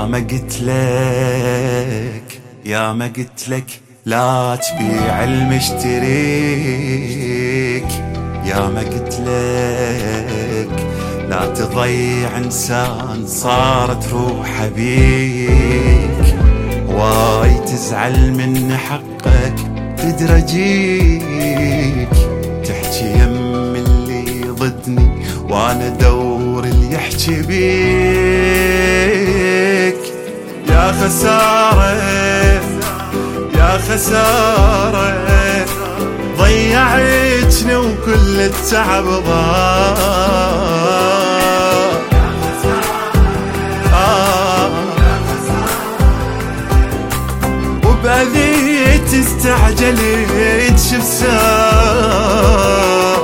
ما قلت لك، يا ما قلت لك لا تبيع المشتريك، يا ما قلت لك لا تضيع انسان صارت روحه بيك. واي تزعل من حقك تدرى جيك، تحكي يم اللي ضدني وانا دور اللي يحكي بيك. يا خسارة يا خسارة ضيعتني وكل التعب ضاع. وبأذيت استعجلت شو صار.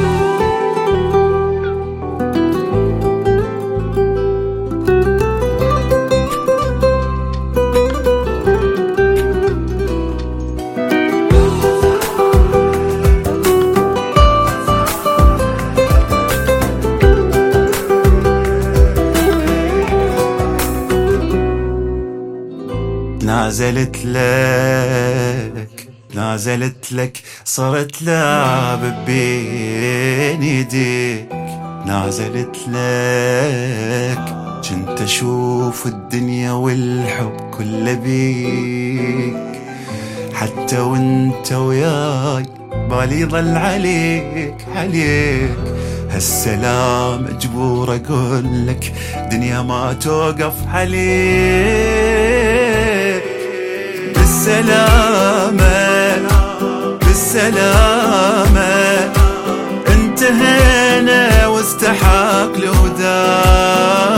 نازلت لك صرت لعب بين يديك، نازلت لك كنت اشوف الدنيا والحب كله بيك. حتى وانت وياي بالي ضل عليك هالسلام مجبور اقول لك دنيا ما توقف عليك. بالسلامة انتهينا واستحق الوداع.